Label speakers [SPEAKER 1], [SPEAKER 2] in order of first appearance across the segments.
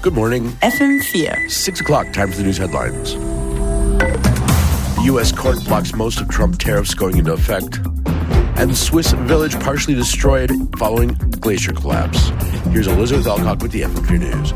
[SPEAKER 1] Good morning.
[SPEAKER 2] FM4.
[SPEAKER 1] 6 o'clock, time for the news headlines. The U.S. court blocks most of Trump tariffs going into effect. And Swiss village partially destroyed following glacier collapse. Here's Elizabeth Alcock with the FM4 News.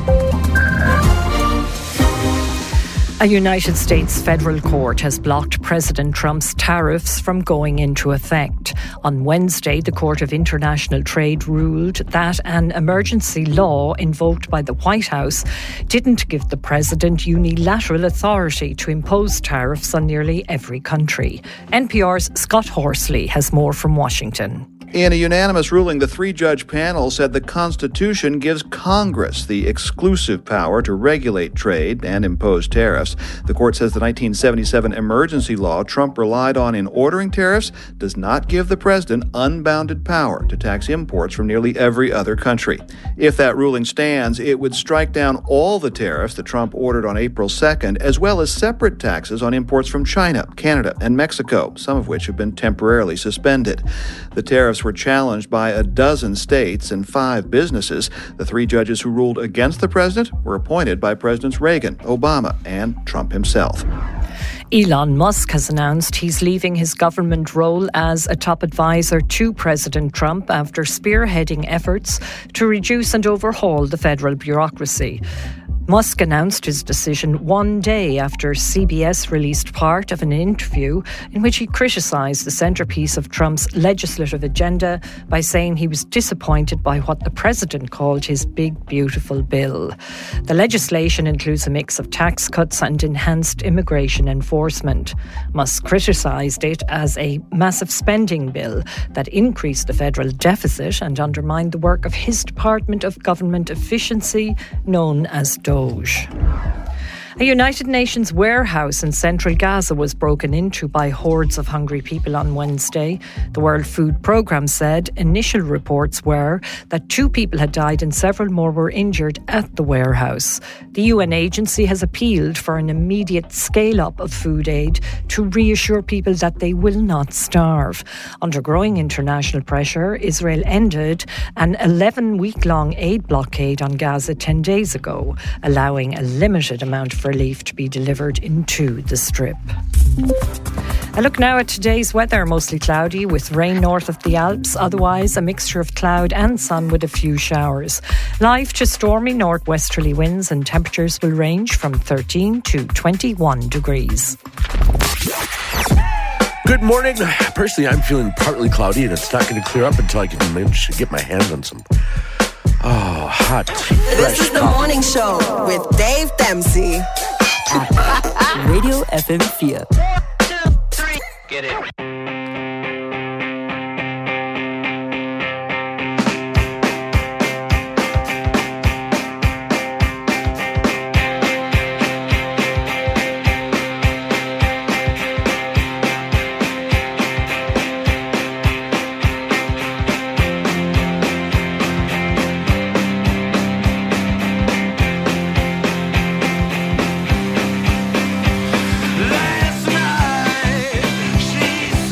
[SPEAKER 3] A United States federal court has blocked President Trump's tariffs from going into effect. On Wednesday, the Court of International Trade ruled that an emergency law invoked by the White House didn't give the president unilateral authority to impose tariffs on nearly every country. NPR's Scott Horsley has more from Washington.
[SPEAKER 4] In a unanimous ruling, the three-judge panel said the Constitution gives Congress the exclusive power to regulate trade and impose tariffs. The court says the 1977 emergency law Trump relied on in ordering tariffs does not give the president unbounded power to tax imports from nearly every other country. If that ruling stands, it would strike down all the tariffs that Trump ordered on April 2nd, as well as separate taxes on imports from China, Canada, and Mexico, some of which have been temporarily suspended. The tariffs were challenged by a dozen states and 5 businesses. The 3 judges who ruled against the president were appointed by Presidents Reagan, Obama, and Trump himself.
[SPEAKER 3] Elon Musk has announced he's leaving his government role as a top advisor to President Trump after spearheading efforts to reduce and overhaul the federal bureaucracy. Musk announced his decision one day after CBS released part of an interview in which he criticised the centrepiece of Trump's legislative agenda by saying he was disappointed by what the president called his big, beautiful bill. The legislation includes a mix of tax cuts and enhanced immigration enforcement. Musk criticised it as a massive spending bill that increased the federal deficit and undermined the work of his Department of Government Efficiency, known as DOGE. A United Nations warehouse in central Gaza was broken into by hordes of hungry people on Wednesday. The World Food Programme said initial reports were that 2 people had died and several more were injured at the warehouse. The UN agency has appealed for an immediate scale-up of food aid to reassure people that they will not starve. Under growing international pressure, Israel ended an 11-week-long aid blockade on Gaza 10 days ago, allowing a limited amount of relief to be delivered into the Strip. A look now at today's weather. Mostly cloudy with rain north of the Alps. Otherwise, a mixture of cloud and sun with a few showers. Live to stormy northwesterly winds, and temperatures will range from 13 to 21 degrees.
[SPEAKER 1] Good morning. Personally, I'm feeling partly cloudy, and it's not going to clear up until I can manage to get my hands on some hot, fresh
[SPEAKER 2] This is the
[SPEAKER 1] coffee.
[SPEAKER 2] morning show with Dave Dempsey.
[SPEAKER 5] Radio FM4.
[SPEAKER 6] 1, 2, 3, get it.
[SPEAKER 7] Last night, she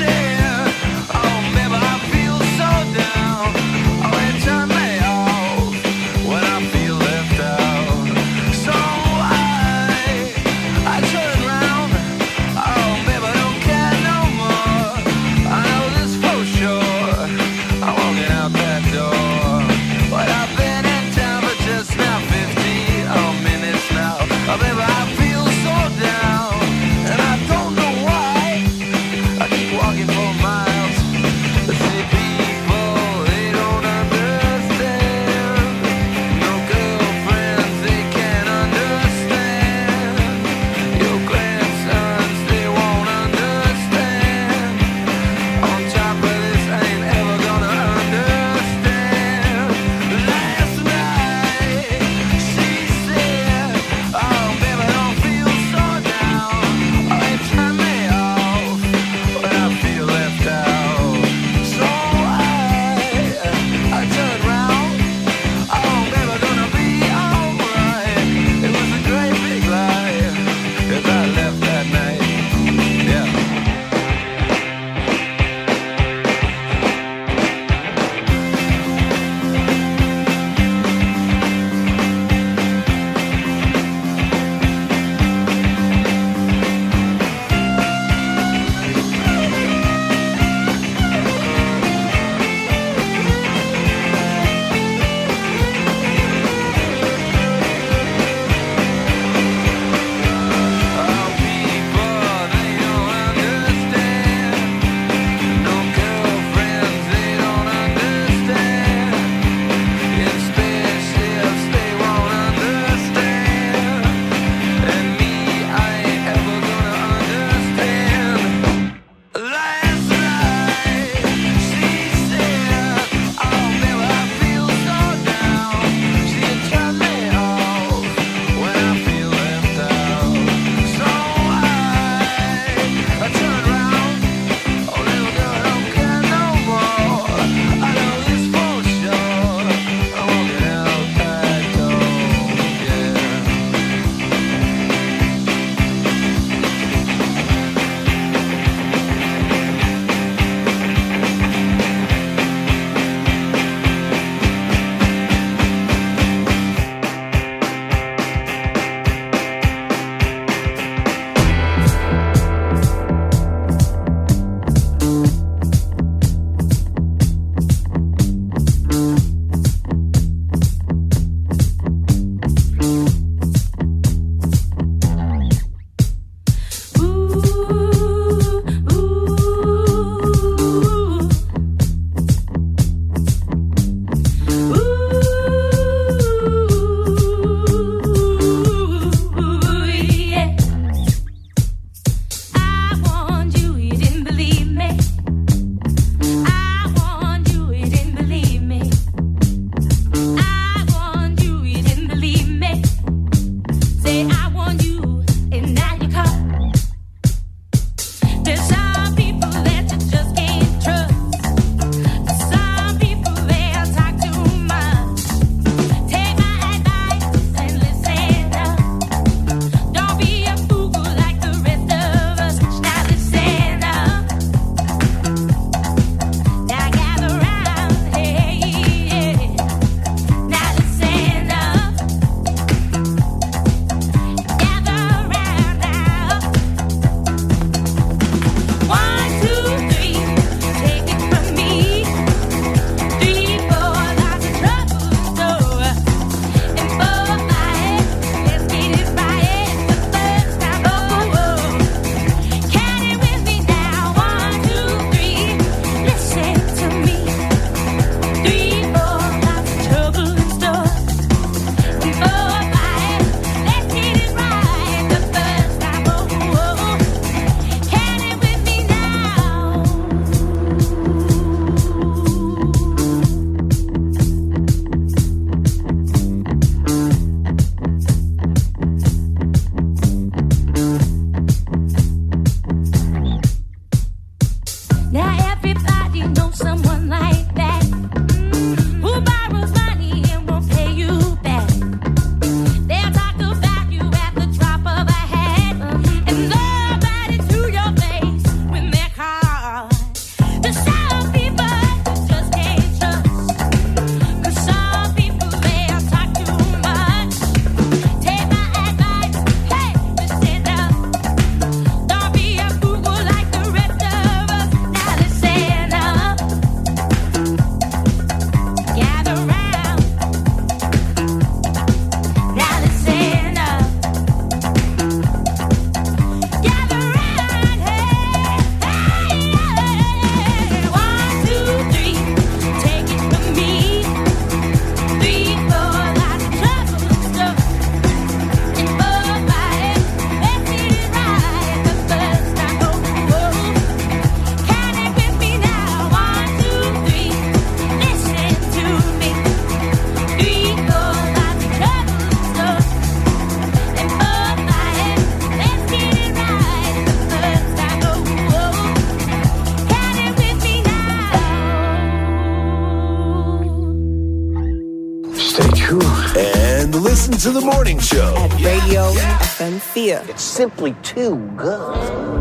[SPEAKER 1] And listen to the morning show
[SPEAKER 2] at Radio FM Fear.
[SPEAKER 7] It's simply too good.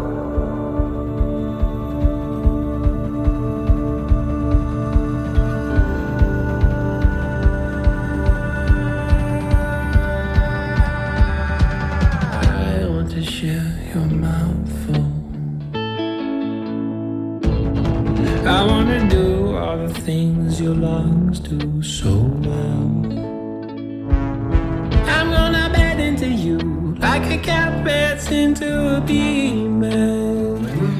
[SPEAKER 8] I wanna do all the things your lungs do so well. I'm gonna bed into you like a cat beds into a female.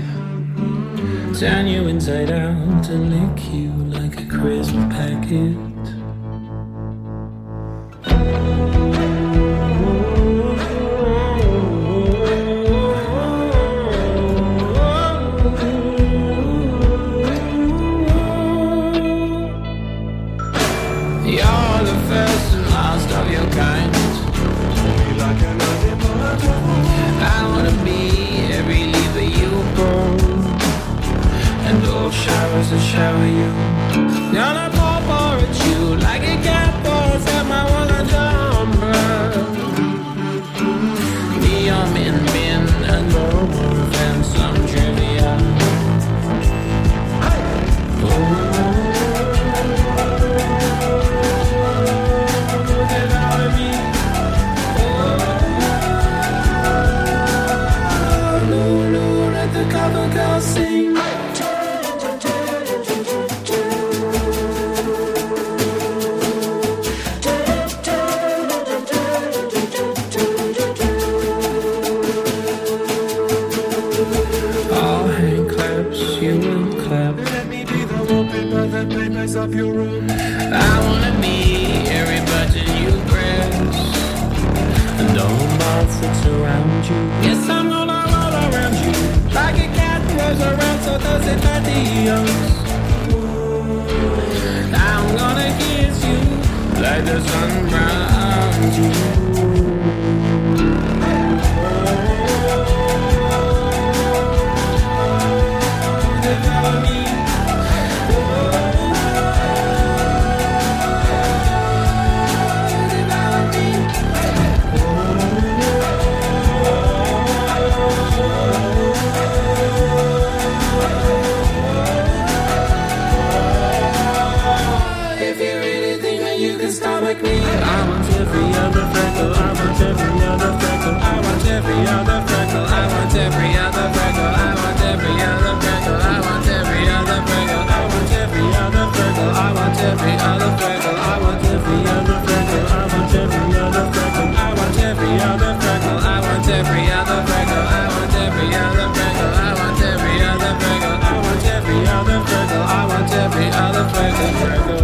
[SPEAKER 8] Turn you inside out and lick you like a crisp packet. To shower you, gonna pour at you like a cat pours at my wallet jumper. Be your min and no more than some trivia. Get out of me. No, let the cover girl sing. Of your room. I wanna be every button you press, and all my foot around you. Yes, I'm gonna roll around you like a cat rolls around, so does it at the youngs. I'm gonna kiss you like the sun browns you. Stomach me. I want every other freckle. I want every other freckle. I want every other freckle. I want every other freckle. I want every other freckle. I want every other freckle. I want every other freckle. I want every other freckle. I want every other freckle. I want every other freckle. I want every other freckle. I want every other freckle. I want every other freckle. I want every other freckle. I want every other freckle. I want every other freckle.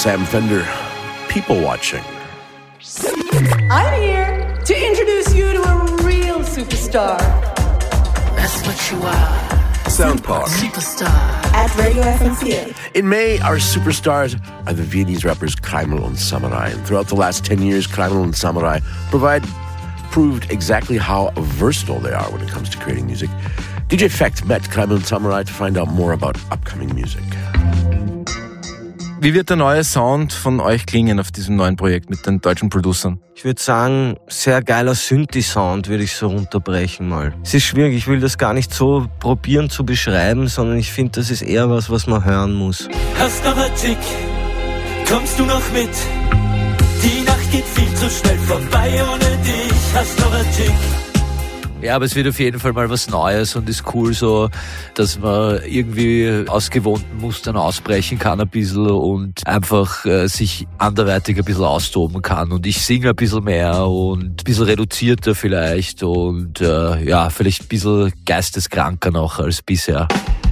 [SPEAKER 1] Sam Fender, People Watching.
[SPEAKER 9] I'm here to introduce you to a real superstar.
[SPEAKER 10] That's what you are.
[SPEAKER 1] Soundpower.
[SPEAKER 10] Superstar.
[SPEAKER 2] At Radio FM4.
[SPEAKER 1] In May, our superstars are the Viennese rappers Kryml and Samurai. And throughout the last 10 years, Kryml and Samurai proved exactly how versatile they are when it comes to creating music. DJ Fekt met Kryml and Samurai to find out more about upcoming music.
[SPEAKER 11] Wie wird der neue Sound von euch klingen auf diesem neuen Projekt mit den deutschen Producern?
[SPEAKER 12] Ich würde sagen, sehr geiler Synthi-Sound würde ich so runterbrechen mal. Es ist schwierig, ich will das gar nicht so probieren zu beschreiben, sondern ich finde, das ist eher was man hören muss.
[SPEAKER 13] Hast noch ein Tick, kommst du noch mit? Die Nacht geht viel zu schnell vorbei ohne dich. Hast noch ein Tick.
[SPEAKER 14] Ja, aber es wird auf jeden Fall mal was Neues und ist cool so, dass man irgendwie aus gewohnten Mustern ausbrechen kann ein bisschen und einfach sich anderweitig ein bisschen austoben kann. Und ich singe ein bisschen mehr und ein bisschen reduzierter vielleicht und vielleicht ein bisschen geisteskranker noch als bisher.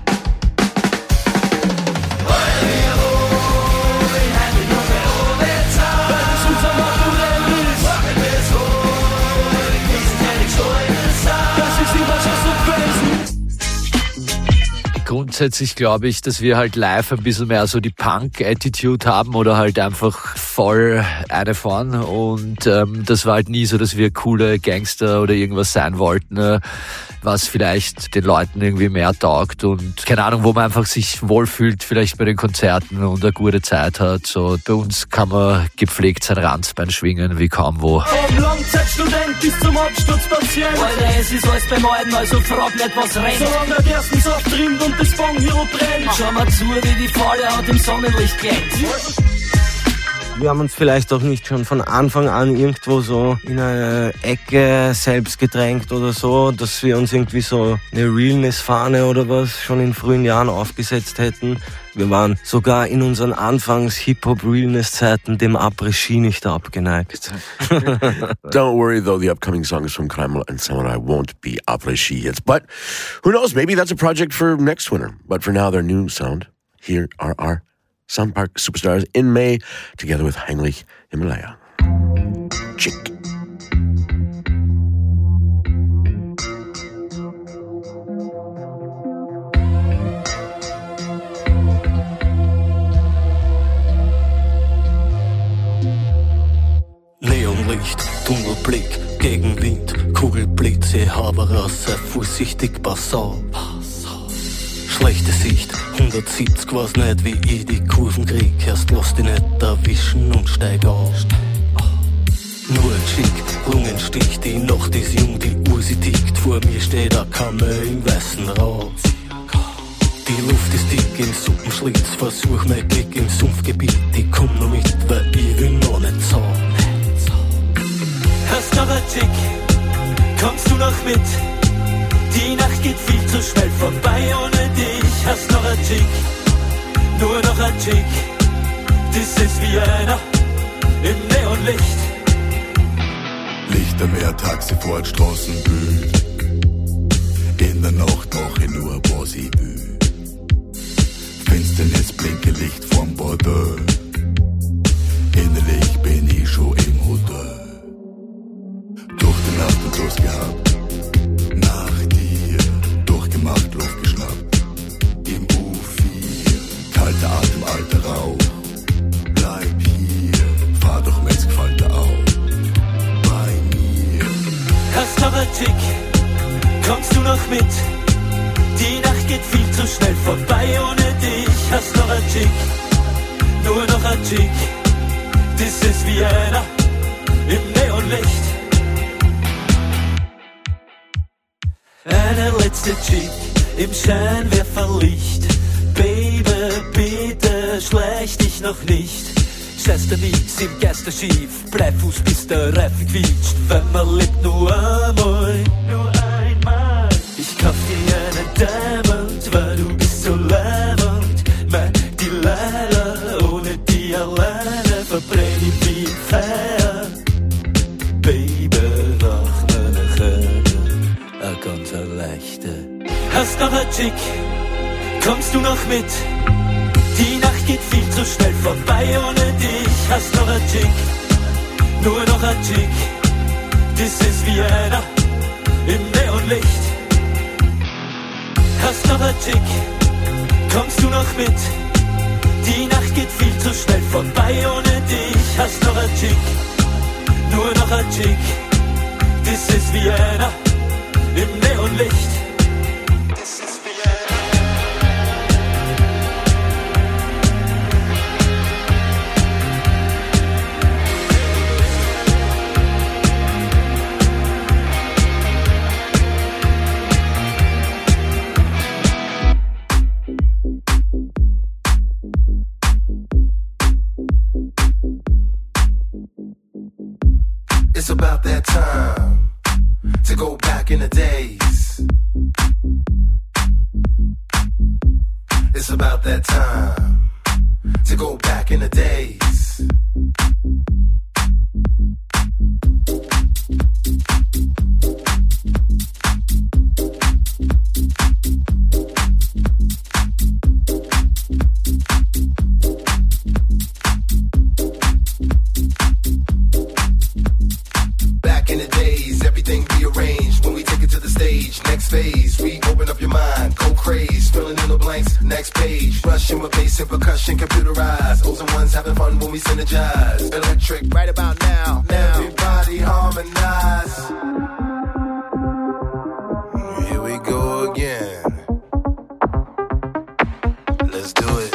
[SPEAKER 14] Grundsätzlich glaube ich, dass wir halt live ein bisschen mehr so die Punk-Attitude haben oder halt einfach voll eine fahren und das war halt nie so, dass wir coole Gangster oder irgendwas sein wollten, was vielleicht den Leuten irgendwie mehr taugt und keine Ahnung, wo man einfach sich wohlfühlt, vielleicht bei den Konzerten und eine gute Zeit hat. So bei uns kann man gepflegt sein Ranzbein schwingen wie kaum wo.
[SPEAKER 13] Vom Langzeitstudent bis zum Absturzpatient. Alter, es ist alles beim Alten, also frag nicht, was rennt. Solange der ersten Saft trinkt und das Bong Hero brennt. Schau mal zu, wie die Falle im Sonnenlicht glänzt.
[SPEAKER 12] Wir haben uns vielleicht auch nicht schon von Anfang an irgendwo so in eine Ecke selbst gedrängt oder so, dass wir uns irgendwie so eine Realness-Fahne oder was schon in frühen Jahren aufgesetzt hätten. Wir waren sogar in unseren Anfangs-Hip-Hop-Realness-Zeiten dem Après-Ski nicht abgeneigt.
[SPEAKER 1] Don't worry though, the upcoming songs from Kryml and Samurai won't be Après-Ski hits. But who knows, maybe that's a project for next winter. But for now, their new sound. Here are our Soundpark Superstars in May, together with Heinrich Himalaya. Chick.
[SPEAKER 13] Neonlicht, Tunnelblick, Gegenwind, Kugelblitze, Haberrasse, vorsichtig, pass auf. Schlechte Sicht, 170, weiß nicht, wie ich die Kurven krieg. Erst lass dich nicht erwischen und steig auf. Nur ein Schick, Lungenstich, die Nacht ist jung, die Uhr sie tickt. Vor mir steht ein Kamel im weißen Rauch. Die Luft ist dick im Suppenschlitz, versuch mein Glück im Sumpfgebiet. Ich komm noch mit, weil ich will noch nicht so. Hast noch ein Tick, kommst du noch mit? Die Nacht geht viel zu schnell vorbei ohne dich. Hast noch ein Tick, nur noch ein Tick. Das ist wie einer im Neonlicht.
[SPEAKER 15] Lichtermeer, Taxifahrt, Straßenbild. In der Nacht mach ich nur, was ich will. Finsternis, blinke Licht vom Bordell. Innerlich bin ich schon im Hotel. Durch die Nacht und durchgehabt. Durchgemacht, Luft geschnappt, im U4, kalter Atem, alter Rauch, bleib hier, fahr doch, wenn's gefällt dir auch, bei mir.
[SPEAKER 13] Hast noch ein Tick, kommst du noch mit? Die Nacht geht viel zu schnell vorbei ohne dich. Hast noch ein Tick, nur noch ein Tick, das ist wie einer im Neonlicht. Eine letzte Chick im Scheinwerferlicht. Baby, bitte schleich dich noch nicht. Scheiß dir nix im Geisterschiff. Bleib Fuß bis der Reifen quietscht. Wenn man lebt nur einmal. Nur einmal. Ich kauf dir einen Diamond, weil du bist so leibend. Mein Delilah, ohne die alleine verbrenn ich wie im Feuer. Baby, nach meiner Chöre. Eine ganz leichte. Hast noch ein Tick, kommst du noch mit? Die Nacht Nacht geht viel zu schnell vorbei ohne dich. Hast noch ein Chick, nur noch ein Chick. Das ist Vienna im Neonlicht. Hast noch ein Chick, kommst du noch mit? Die Nacht geht viel zu schnell vorbei ohne dich. Hast noch ein Chick, nur noch ein Chick. Das ist Vienna im Neonlicht.
[SPEAKER 15] It's about that time to go back in the days. It's about that time to go back in the days. Back in the days, everything rearranged when we take it to the stage. Next phase, we open up your mind, go crazy, filling in the blanks. Next page, rushing with bass and percussion, computerized. O's and ones having fun when we synergize. Electric, right about now. Everybody harmonize. Here we go again. Let's do it.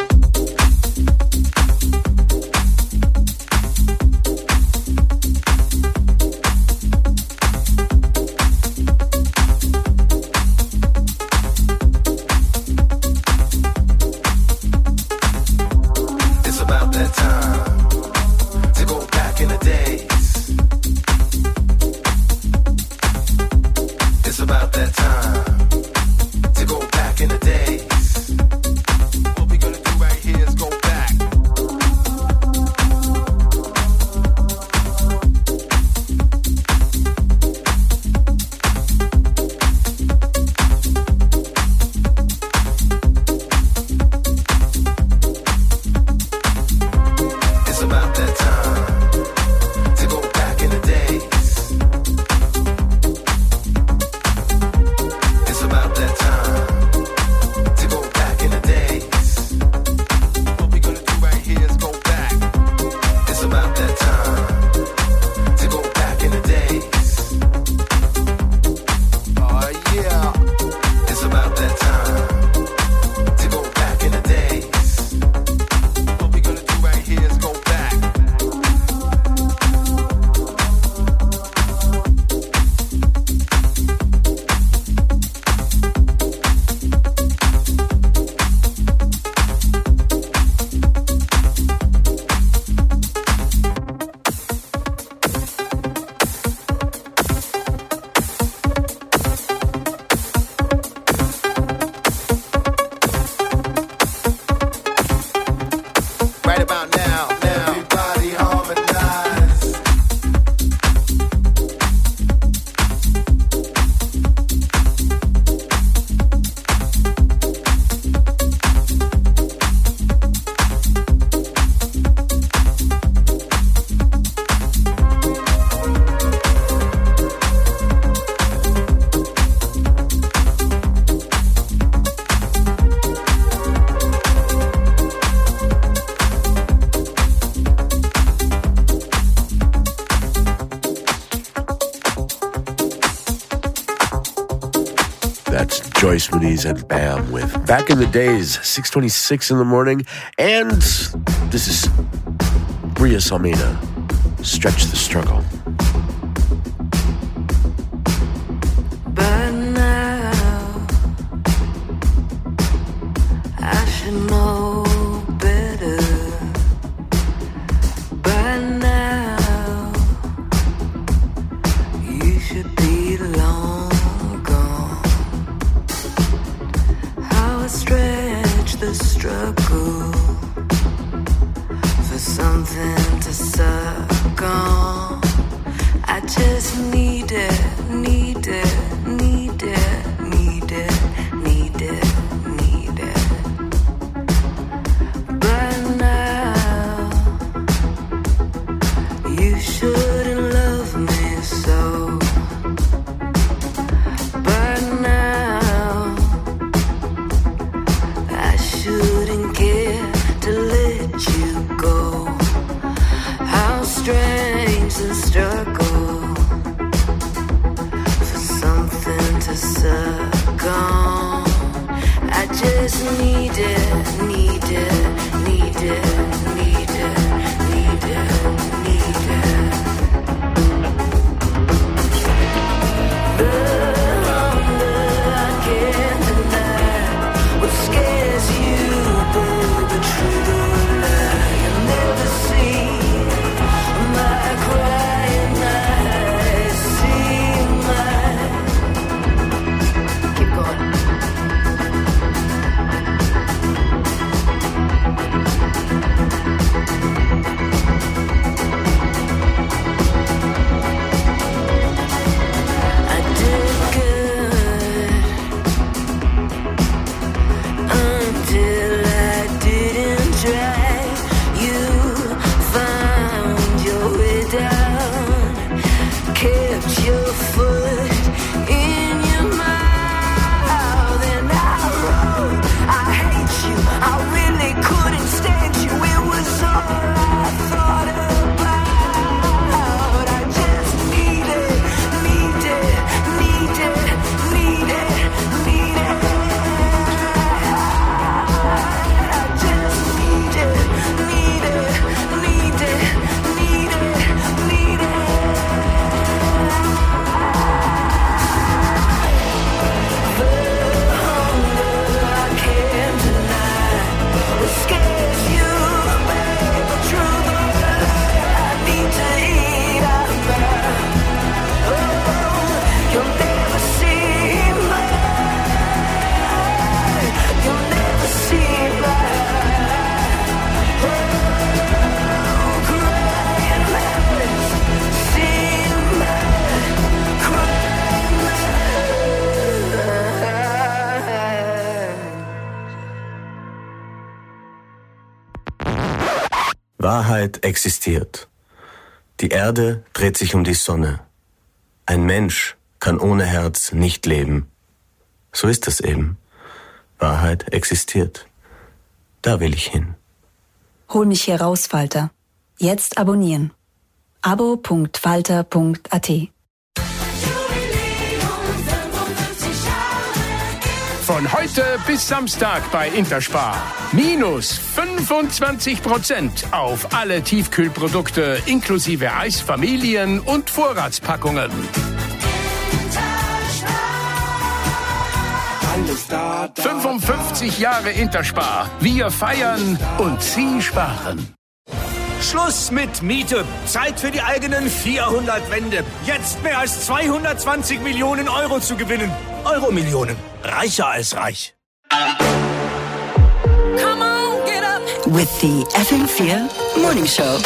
[SPEAKER 1] Joyce Muniz and Bam with Back in the Days, 6:26 in the morning. And this is Ria Salmina, Stretch the Struggle.
[SPEAKER 16] But now I should know better. By now you should be long gone. How I stretch the struggle for something to suck on. I just need it, need it, need it, need it, need it, need it. But constant struggle for something to suck on. I just need it, need it, need it, need it, need it, need it. The hunger I can't deny. What scares you, baby, truth or lie? You'll never see my crying eyes, see my. Keep going.
[SPEAKER 17] Wahrheit existiert. Die Erde dreht sich um die Sonne. Ein Mensch kann ohne Herz nicht leben. So ist es eben. Wahrheit existiert. Da will ich hin.
[SPEAKER 18] Hol mich hier raus, Falter. Jetzt abonnieren. abo.falter.at.
[SPEAKER 19] Von heute bis Samstag bei Interspar. Minus 25% auf alle Tiefkühlprodukte inklusive Eis, Familien- und Vorratspackungen. 55 Jahre Interspar. Wir feiern und Sie sparen.
[SPEAKER 20] Schluss mit Miete. Zeit für die eigenen 400 Wände. Jetzt mehr als 220 Millionen Euro zu gewinnen. Euro-Millionen. Reicher als reich.
[SPEAKER 5] Come on, get up. With the FM4 Morning Show.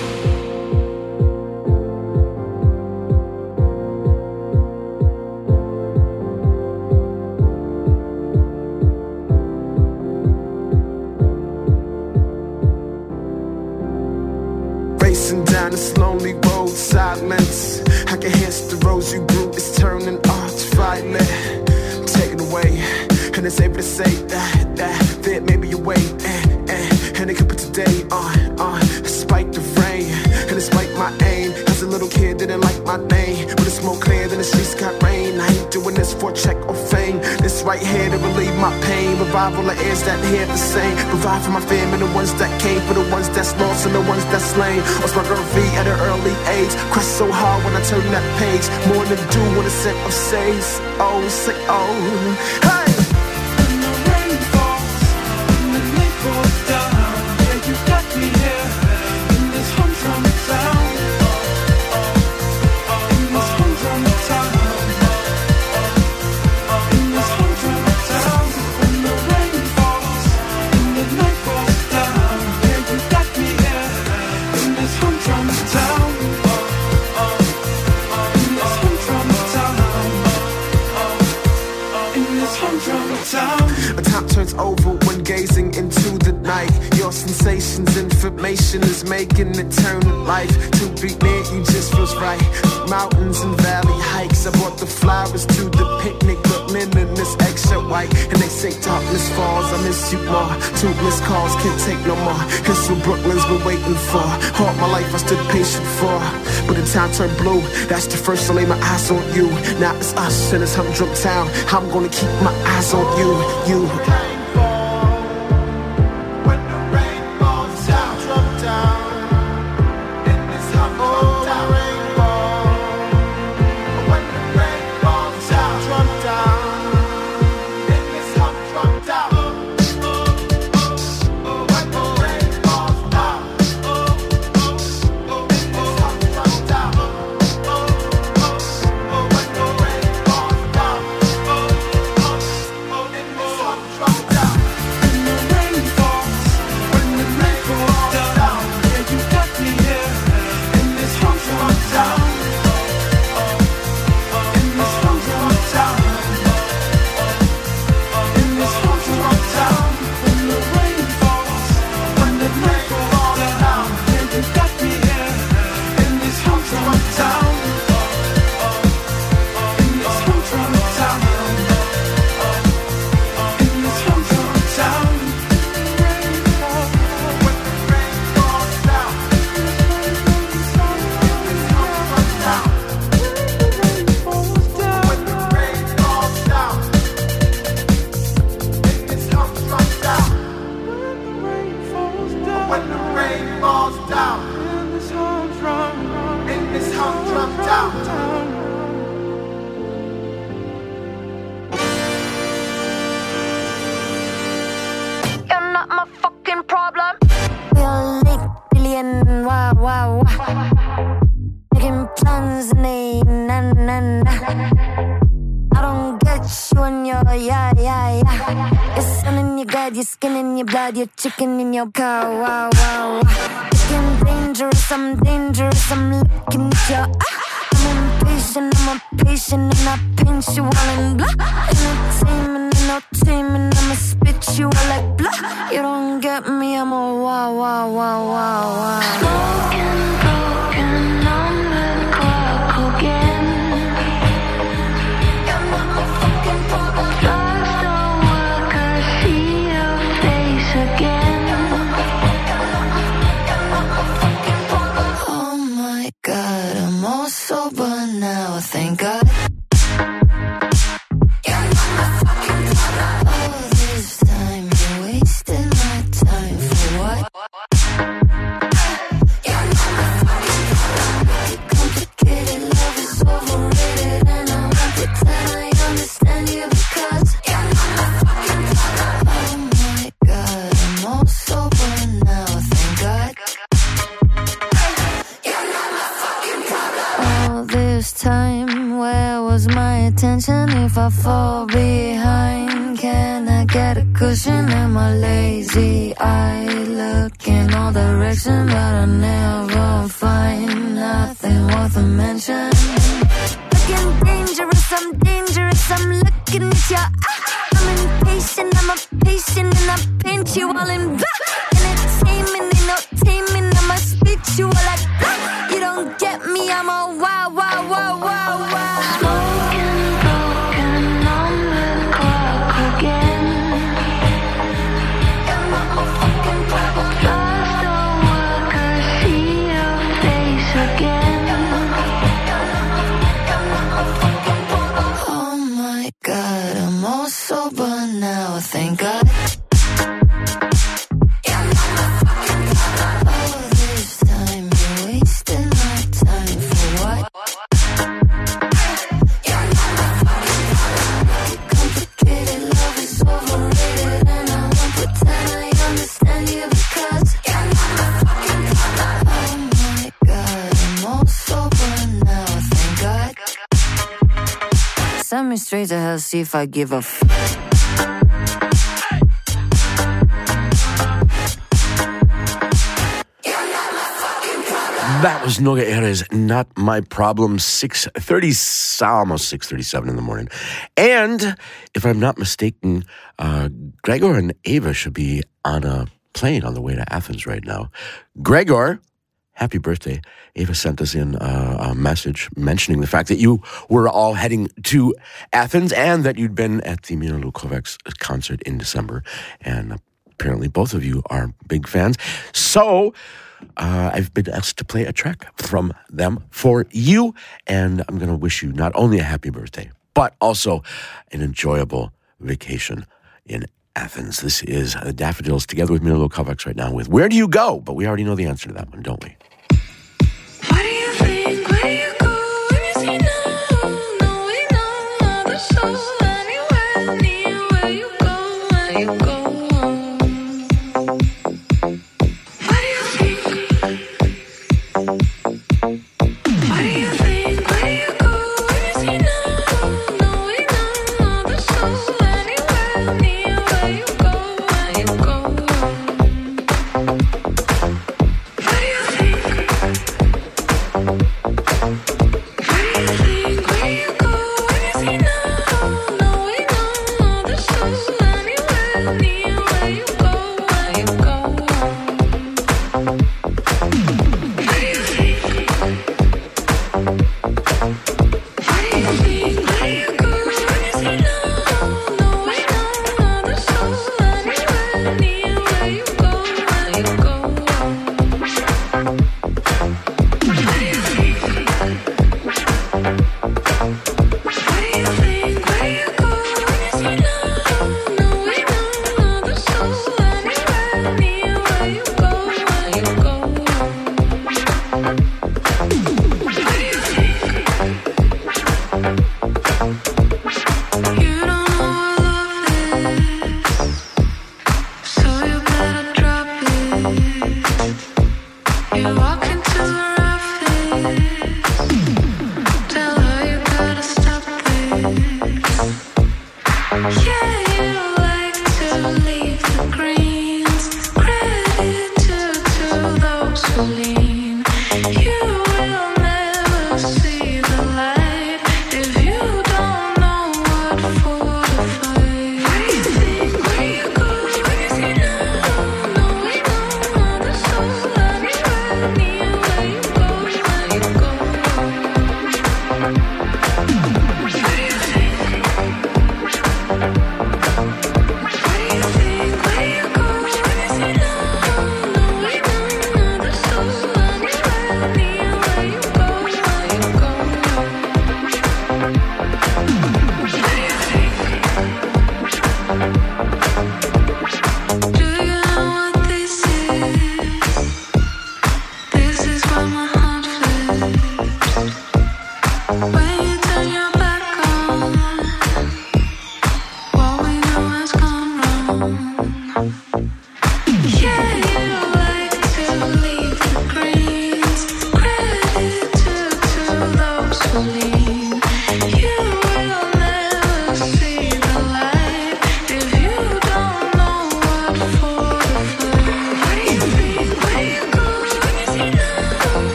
[SPEAKER 21] Racing down this lonely road, silence. I can hear the rose you grew is turning arch violent. Taken away, and it's able to say that there may be a way, and it could put today on, despite the rain, and despite my aim. As a little kid, didn't like my name, but it's more clear than the streets got rain. I ain't doing this for check or fame. This right here to relieve my pain. Revive all the ears that hear the same. Provide for my family, the ones that came, for the ones that's lost and the ones that's slain. Lost my girl V at an early age. Crushed so hard when I turned that page. More than do when a set of says, oh, say oh, hey. When the rain falls and the night goes down, yeah, you got me here in this humdrum town. In this humdrum town. In this humdrum town. When the rain falls and the night goes down, yeah, you got me here in this humdrum town. In this humdrum town. In this humdrum town. A top turns over when gazing into the night. Your your sensations, information is making it turn to life. To be near you just feels right. Mountains and valley hikes. I brought the flowers to the picnic, but linen is extra white. And they say darkness falls, I miss you more. Two missed calls, can't take no more. Here's what Brooklyn's been waiting for. All my life I stood patient for. But the time turned blue, that's the first I lay my eyes on you. Now it's us and it's Humdrum Town. I'm gonna keep my eyes on you.
[SPEAKER 16] Your chicken in your cow, wow, wow. Looking dangerous, I'm dangerous, I'm looking at your I'm impatient, I'm a patient, and I pinch you all in blah. Entertainment, I'ma spit you all like blah. You don't get me, I'm a wow, wow, wow, wow, wow. Broken on the clock again. You're not my fucking problem. Drugs don't work, I see your face again. Oh my God, I'm all sober now, thank God. If I fall behind, can I get a cushion? Am I lazy? I look in all directions, but I never find nothing worth a mention. Looking dangerous, I'm looking at your I'm impatient, I'm a patient, and I paint you all in black. Entertainment, I'ma spit you all like black. You don't get me, I'm a wow, wow, wow, wow, wow. Thank God. All this time you're wasting my time for what? Complicated love is overrated, and I won't pretend I understand you because oh my God, I'm all sober now. Thank God. Send me straight to hell, see if I give a
[SPEAKER 1] That was Noga Erez, Not My Problem, 6:30, almost 6:37 in the morning. And if I'm not mistaken, Gregor and Ava should be on a plane on the way to Athens right now. Gregor, happy birthday. Ava sent us in a message mentioning the fact that you were all heading to Athens and that you'd been at the Mina Lukovac's concert in December. And apparently both of you are big fans. So I've been asked to play a track from them for you. And I'm going to wish you not only a happy birthday, but also an enjoyable vacation in Athens. This is the Daffodils together with Mina Lukovacs right now with Where Do You Go? But we already know the answer to that one, don't we?
[SPEAKER 16] What do you think? Where do you go when you say no? No, we know the soul anywhere near where you go, where you go. What do you think? What do you think? Where do you go when you say no? No, we know the soul anywhere near where you go, where you go. What do you think?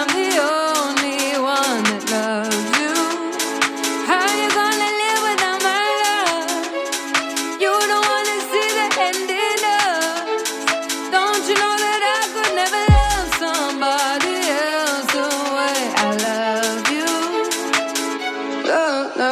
[SPEAKER 16] How you gonna live without my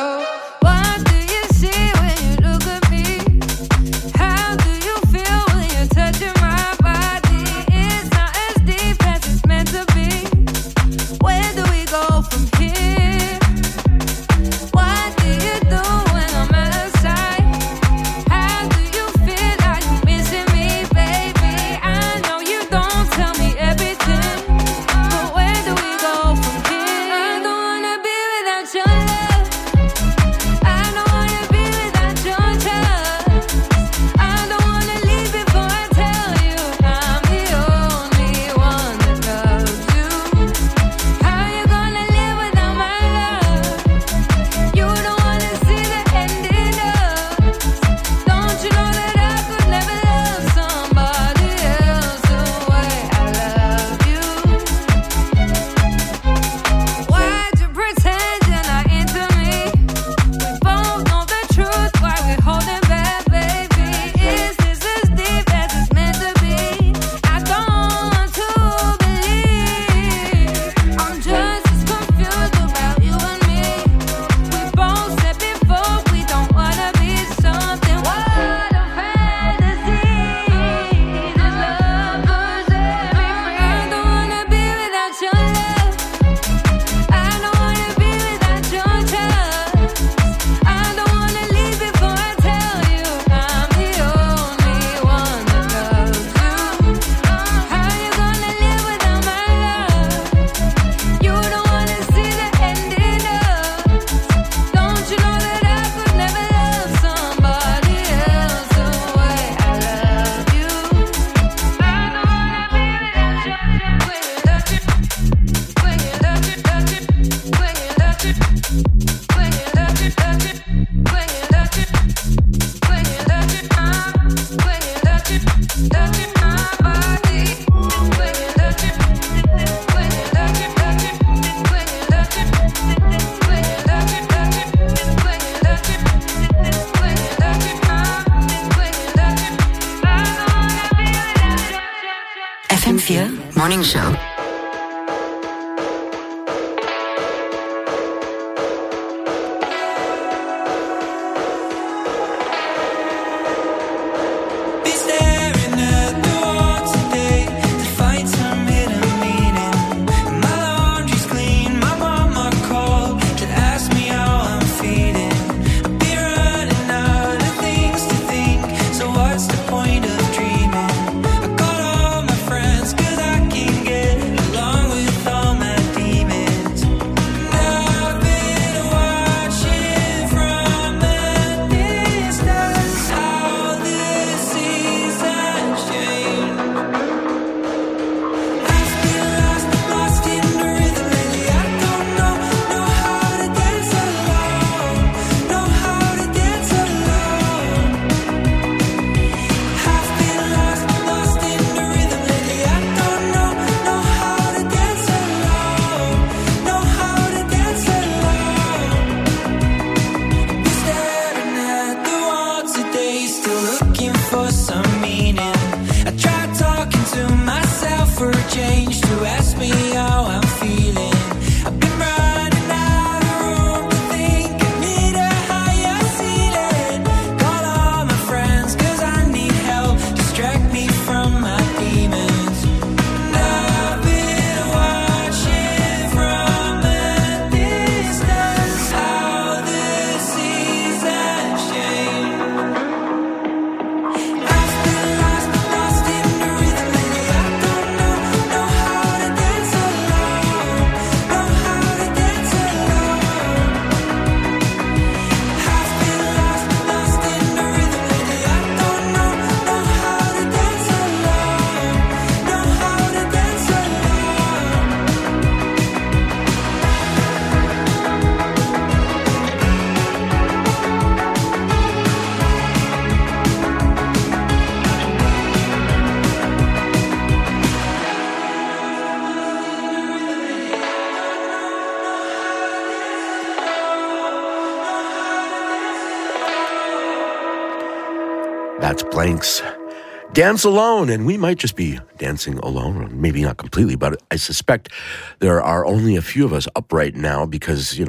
[SPEAKER 5] FM4 Morning Show.
[SPEAKER 1] That's Blanks. Dance Alone, and we might just be dancing alone, maybe not completely, but I suspect there are only a few of us up right now because, you know,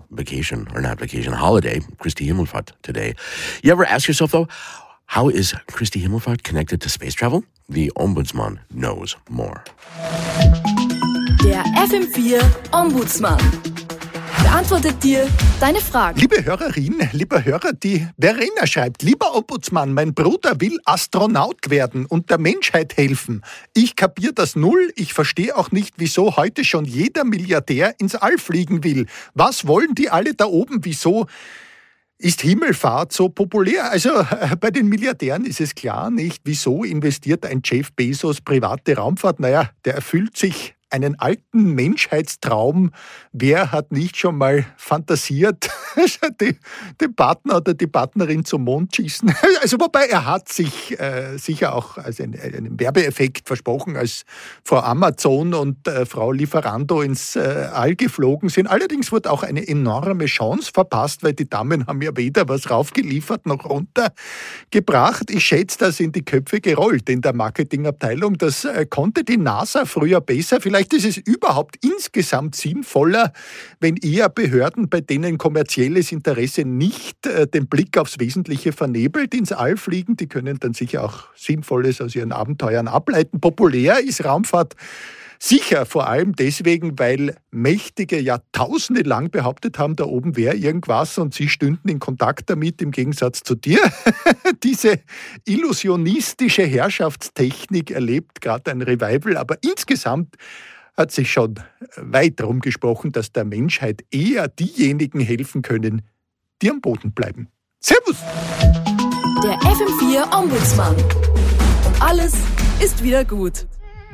[SPEAKER 1] vacation, or not vacation, holiday, Christi Himmelfahrt today. You ever ask yourself, though, how is Christi Himmelfahrt connected to space travel? The Ombudsman knows more.
[SPEAKER 9] Der FM4 Ombudsman beantwortet dir deine Fragen.
[SPEAKER 4] Liebe Hörerin, lieber Hörer, die Verena schreibt: Lieber Ombudsmann, mein Bruder will Astronaut werden und der Menschheit helfen. Ich kapiere das null. Ich verstehe auch nicht, wieso heute schon jeder Milliardär ins All fliegen will. Was wollen die alle da oben? Wieso ist Himmelfahrt so populär? Also bei den Milliardären ist es klar nicht. Wieso investiert ein Jeff Bezos private Raumfahrt? Naja, der erfüllt sich einen alten Menschheitstraum. Wer hat nicht schon mal fantasiert, den Partner oder die Partnerin zum Mond schießen? Also wobei er hat sich sicher auch als einen Werbeeffekt versprochen, als Frau Amazon und Frau Lieferando ins All geflogen sind. Allerdings wurde auch eine enorme Chance verpasst, weil die Damen haben ja weder was raufgeliefert noch runtergebracht. Ich schätze, das in die Köpfe gerollt in der Marketingabteilung. Das konnte die NASA früher besser. Vielleicht ist es überhaupt insgesamt sinnvoller, wenn eher Behörden, bei denen kommerzielles Interesse nicht den Blick aufs Wesentliche vernebelt, ins All fliegen. Die können dann sicher auch Sinnvolles aus ihren Abenteuern ableiten. Populär ist Raumfahrt sicher vor allem deswegen, weil Mächtige Jahrtausende lang behauptet haben, da oben wäre irgendwas und sie stünden in Kontakt damit, im Gegensatz zu dir. Diese illusionistische Herrschaftstechnik erlebt gerade ein Revival, aber insgesamt hat sich schon weit rumgesprochen, dass der Menschheit eher diejenigen helfen können, die am Boden bleiben. Servus!
[SPEAKER 9] Der FM4 Ombudsmann. Und alles ist wieder gut.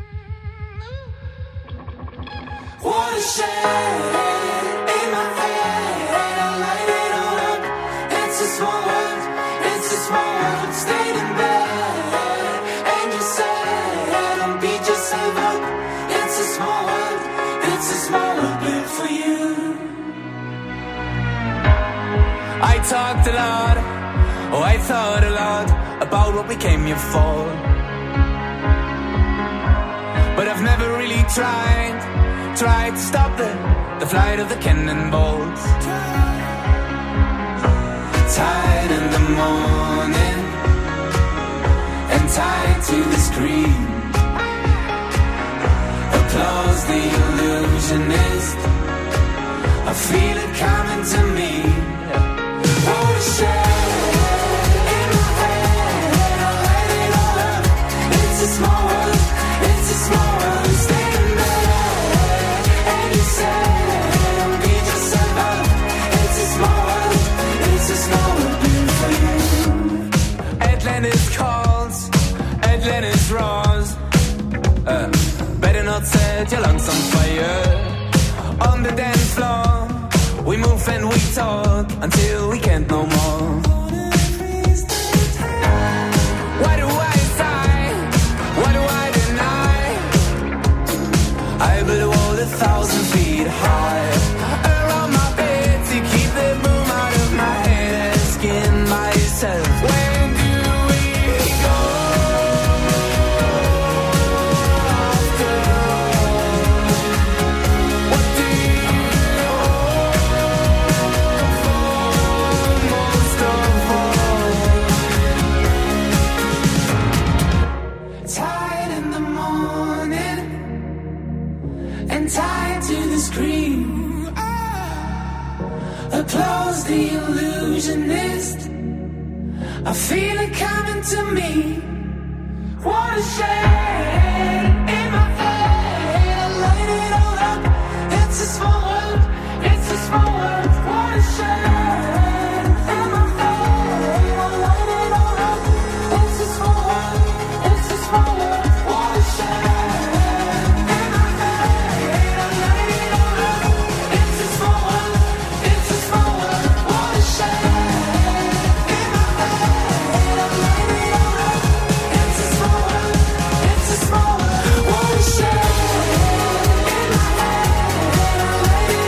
[SPEAKER 13] What a shame in my head, I light it all up. It's a small world, stayed in bed. And you said, don't beat yourself up. It's a small world built for you. I talked a lot, I thought a lot about what we came here for. But I've never really tried to stop the flight of the cannonballs. Tied in the morning and tied to the screen. Applause the illusionist, I feel it coming to me. What a shame in my head, I light it all up. It's a small world, stay in bed. And you said, don't beat yourself up. It's a small world built for you. Atlantis calls, Atlantis roars. Better not set your lungs on fire. On the dance floor, we move and we talk until we can't no more. Why do I sigh? Why do I deny? I built a wall 1,000 feet high around my bed to keep the boom out of my head, asking myself, when do we go? After what do you hope for most of all? Tied in the morning and tied to the screen. Applause the illusionist, I feel it coming to me. What a shame in my head, I light it all up. It's a small world, what a shame in my head, I light it all up. It's a small world, what a shame in my head, I light it all up. It's a small world, what a shame in my head, I light it all up. It's a small world, what a shame in my head, I light it all up.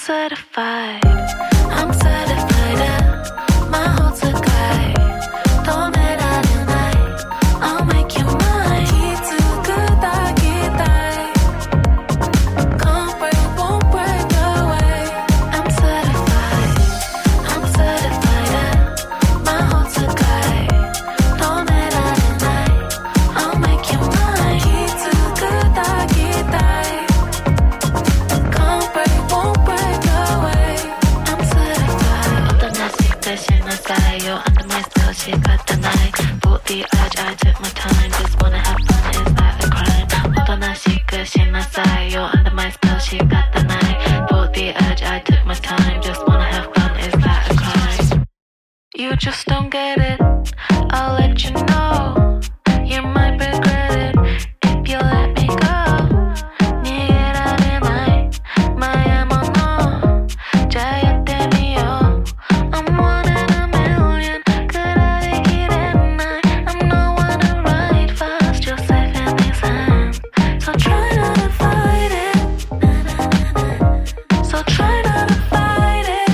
[SPEAKER 16] certified. I'm certified. My heart's a guide. Don't let out tonight. I'll make you mine. Keep too good, I get that. Can't break, won't break away. I'm certified. I'm certified. My heart's a guide. Don't let out tonight. I'll make you mine. Keep too good, I get that. Can't break, won't break away. I'm certified. 어떤 날씨가 신났어요. Under my spell, she got the night. Fought the urge, I took my time. Just wanna have fun, is that a crime? 어떤 날씨가 신났어요. Under my spell, she got the night. Fought the urge, I took my time. Just wanna have fun, is that a crime? You just don't get it. I'll let you know. You might regret it if you let me go. I'm one in a million. Could I get it night? I'm no one to ride fast. You're safe in these hands. So try not to fight it. So try not to fight it.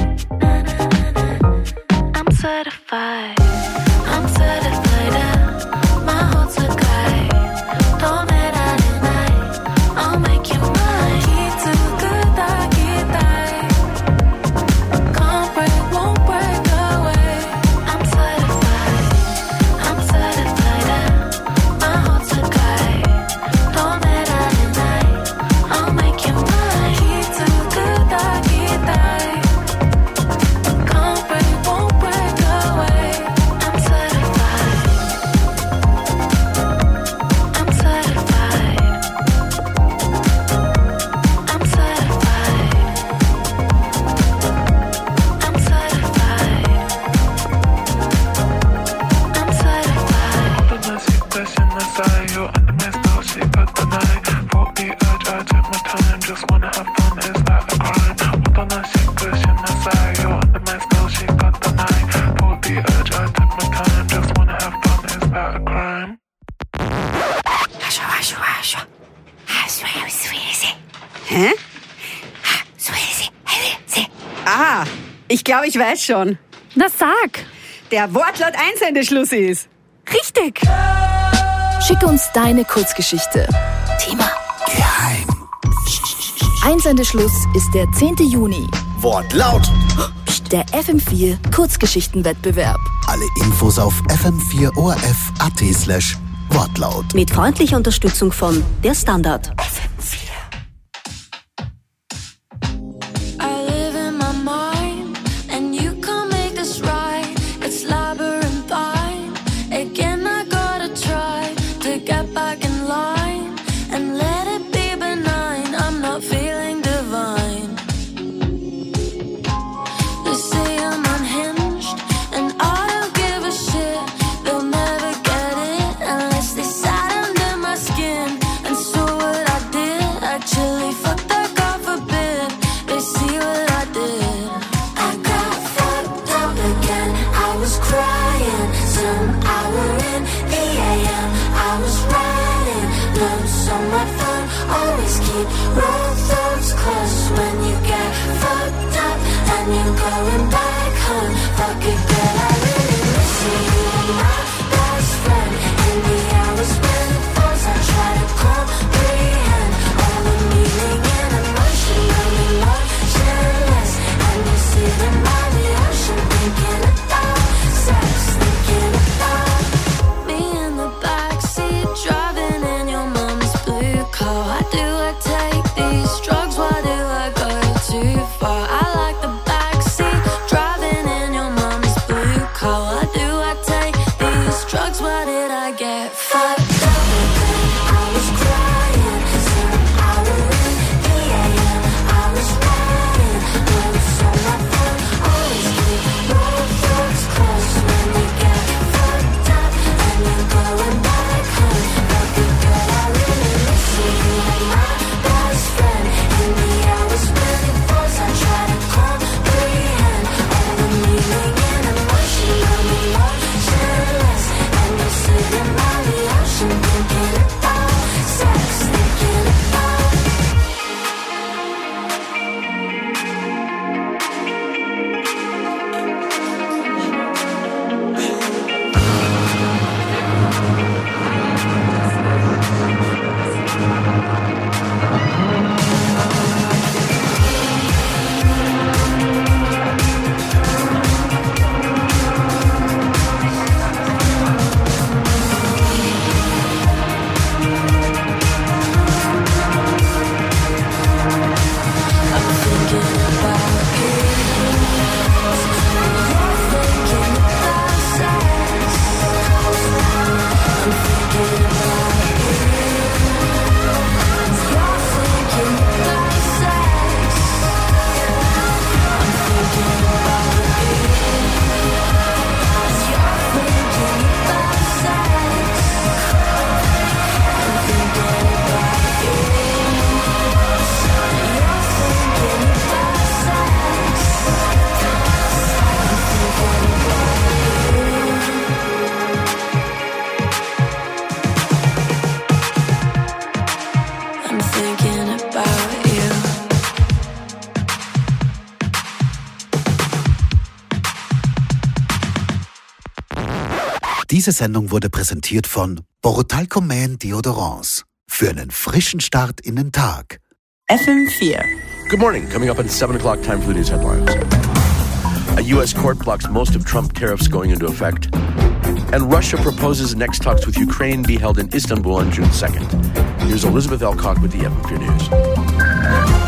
[SPEAKER 16] I'm certified. I'm certified. My heart's a guide. Don't let out tonight. I'll make you mine. Keep too good, I get that. Can't break, won't break away. I'm certified. I'm certified. My heart's a guide. Don't let out tonight. I'll make you mine. Keep too good, I get that. Can't break, won't break away. I'm certified. I'm certified. I'm certified. I'm certified. I'm certified.
[SPEAKER 8] 어떤 날씨가 신났어요. Under my spell, she got the night. Fought the urge, I took my time. Just wanna have fun, is that a crime? 어떤 날씨가 신났어요. Under my spell, she got the night. Fought the urge, I took my time. Just wanna have fun, is that a crime?
[SPEAKER 3] Hä? Ah, ich glaube, ich weiß schon.
[SPEAKER 9] Na sag.
[SPEAKER 3] Der Wortlaut-Einsendeschluss ist.
[SPEAKER 9] Richtig. Schicke uns deine Kurzgeschichte. Thema
[SPEAKER 15] Geheim.
[SPEAKER 9] Einsendeschluss ist der 10. Juni.
[SPEAKER 15] Wortlaut.
[SPEAKER 9] Der FM4 Kurzgeschichtenwettbewerb.
[SPEAKER 15] Alle Infos auf fm4orf.at/Wortlaut.
[SPEAKER 18] Mit freundlicher Unterstützung von der Standard.
[SPEAKER 16] I live in my mind, and you can't make this right. It's labyrinthine. Again, I gotta try to get back in line and let it be benign. I'm not feeling divine. They say I'm unhinged, and I don't give a shit. They'll never get it unless they sat under my skin. And so what I did, actually fuck that, God forbid. They see what I did. I got fucked up again. I was crying some hour in the AM. I was riding loose on my phone. Always keep roll those close when you get fucked up and you're going back home. Fuck it, girl, I really miss you. My best friend in the hours when it falls. I try to comprehend all the meaning and emotion. I'm emotionless, and you're sitting by the ocean thinking about sex, thinking about me in the backseat, driving in your mom's blue car. Why do I take these drugs? Why do I go too far? I like the backseat, driving in your mom's blue car. Why do I take these
[SPEAKER 6] Diese Sendung wurde präsentiert von Borutalco Man Deodorants. Für einen frischen Start in den Tag.
[SPEAKER 2] FM4.
[SPEAKER 1] Good morning. Coming up at 7 o'clock, time for the news headlines. A U.S. court blocks most of Trump tariffs going into effect. And Russia proposes next talks with Ukraine be held in Istanbul on June 2nd. Here's Elizabeth Elcock with the FM4 News.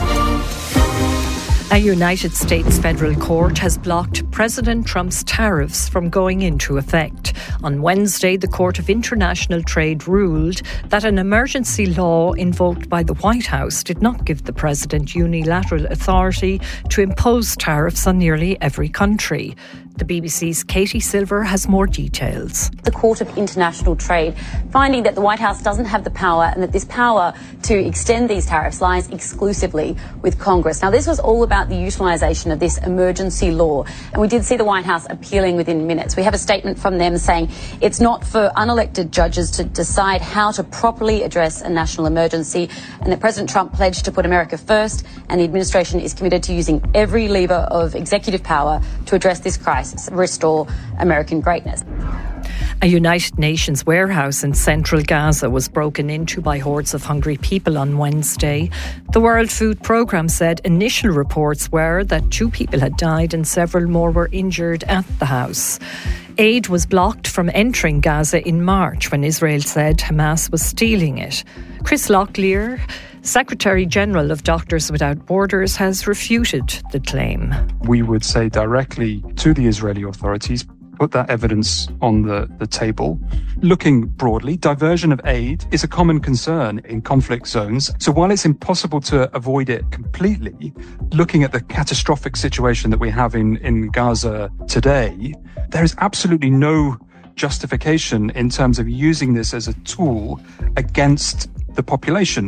[SPEAKER 22] A United States federal court has blocked President Trump's tariffs from going into effect. On Wednesday, the Court of International Trade ruled that an emergency law invoked by the White House did not give the president unilateral authority to impose tariffs on nearly every country. The BBC's Katie Silver has more details.
[SPEAKER 23] The Court of International Trade finding that the White House doesn't have the power and that this power to extend these tariffs lies exclusively with Congress. Now, this was all about the utilisation of this emergency law, and we did see the White House appealing within minutes. We have a statement from them saying it's not for unelected judges to decide how to properly address a national emergency, and that President Trump pledged to put America first, and the administration is committed to using every lever of executive power to address this crisis. Restore American greatness.
[SPEAKER 22] A United Nations warehouse in central Gaza was broken into by hordes of hungry people on Wednesday. The World Food Programme said initial reports were that 2 people had died and several more were injured at the house. Aid was blocked from entering Gaza in March when Israel said Hamas was stealing it. Chris Locklear, Secretary General of Doctors Without Borders, has refuted the claim.
[SPEAKER 24] We would say directly to the Israeli authorities, put that evidence on the table. Looking broadly, diversion of aid is a common concern in conflict zones. So while it's impossible to avoid it completely, looking at the catastrophic situation that we have in Gaza today, there is absolutely no justification in terms of using this as a tool against the population.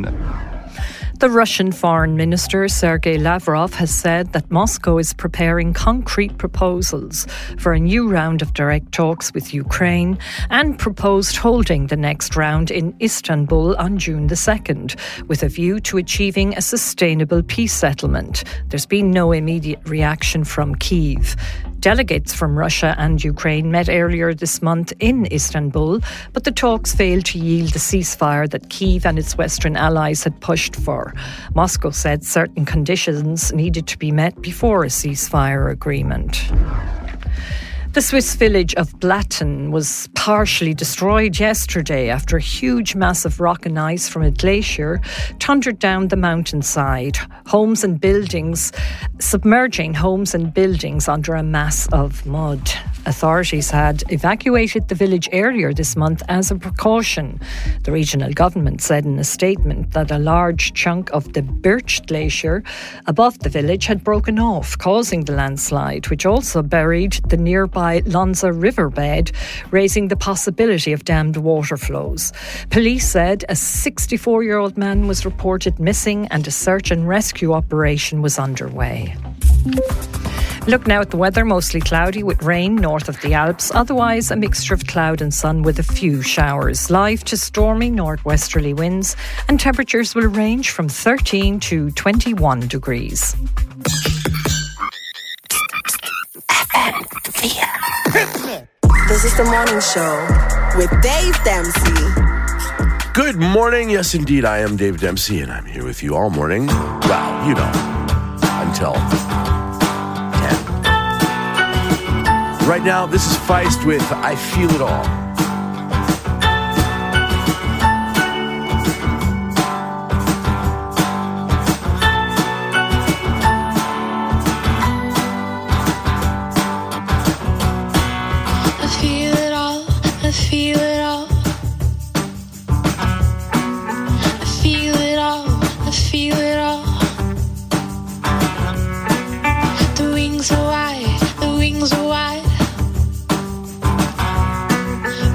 [SPEAKER 22] The Russian Foreign Minister Sergei Lavrov has said that Moscow is preparing concrete proposals for a new round of direct talks with Ukraine and proposed holding the next round in Istanbul on June the 2nd, with a view to achieving a sustainable peace settlement. There's been no immediate reaction from Kyiv. Delegates from Russia and Ukraine met earlier this month in Istanbul, but the talks failed to yield the ceasefire that Kyiv and its Western allies had pushed for. Moscow said certain conditions needed to be met before a ceasefire agreement. The Swiss village of Blatten was partially destroyed yesterday after a huge mass of rock and ice from a glacier thundered down the mountainside, submerging homes and buildings under a mass of mud. Authorities had evacuated the village earlier this month as a precaution. The regional government said in a statement that a large chunk of the Birch Glacier above the village had broken off, causing the landslide, which also buried the nearby Lonza riverbed, raising the possibility of dammed water flows. Police said a 64-year-old man was reported missing and a search and rescue operation was underway. Look now at the weather, mostly cloudy with rain north of the Alps. Otherwise, a mixture of cloud and sun with a few showers. Live to stormy northwesterly winds, and temperatures will range from 13 to 21 degrees.
[SPEAKER 2] This is the morning show with Dave Dempsey.
[SPEAKER 1] Good morning. Yes, indeed, I am Dave Dempsey, and I'm here with you all morning. Well, you know, until 10. Right now, this is Feist with I Feel It All.
[SPEAKER 25] The wings are wide.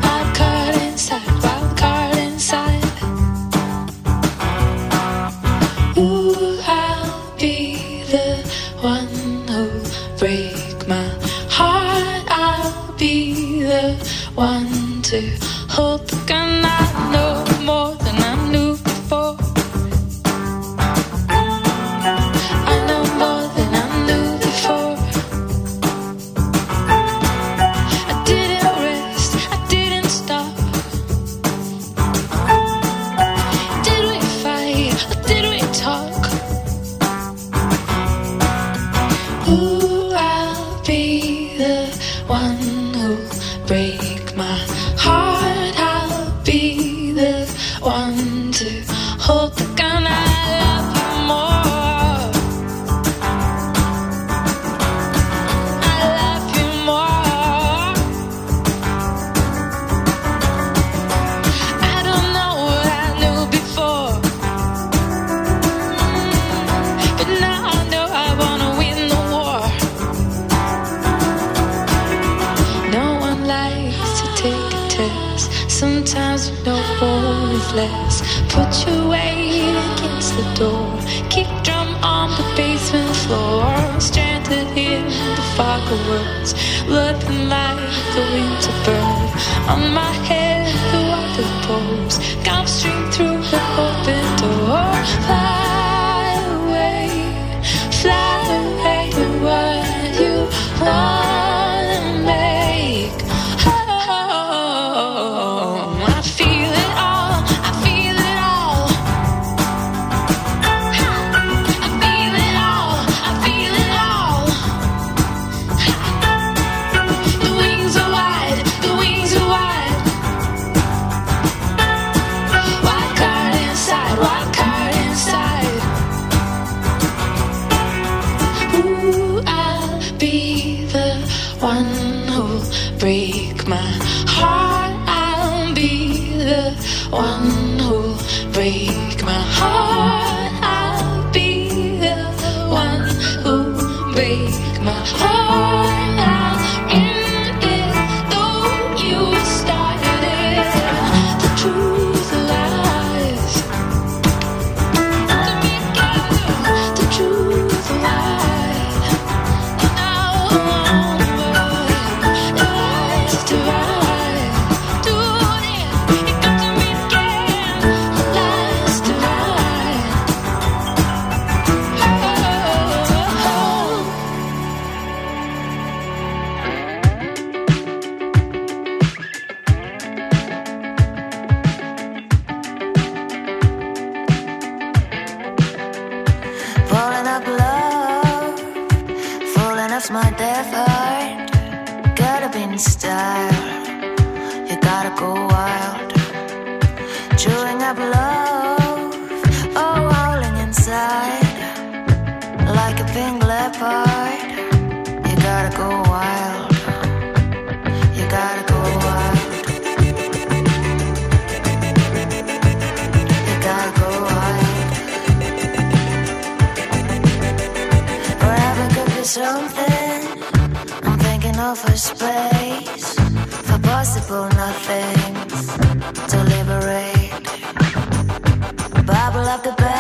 [SPEAKER 7] breathless. Put your weight against the door. Kick drum on the basement floor. Stranded in the fog of words, looking like a winter bird. On my head the water pours, come stream through the open door. Fly away the world you wanna make. Oh, I feel it all, I feel it all. I feel it all, I feel it all. The wings are wide, the wings are wide. Wild card inside, wild card inside. Ooh, I'll be the one who'll break my heart. I'll be the one who'll break my heart. I'll be the one who'll break my heart. I'm in it, though you started it. The truth lies. The truth lies. Lies to rise. Do it. You got to meet again. Lies to rise.
[SPEAKER 16] Falling up love, falling off my deaf heart. Gotta be in style, you gotta go wild. Chewing up love, oh, howling inside. Like a pink leopard, you gotta go wild. You gotta go wild. You gotta go wild. Forever could be something. I'm thinking of a space for possible nothings to liberate. Bubble up the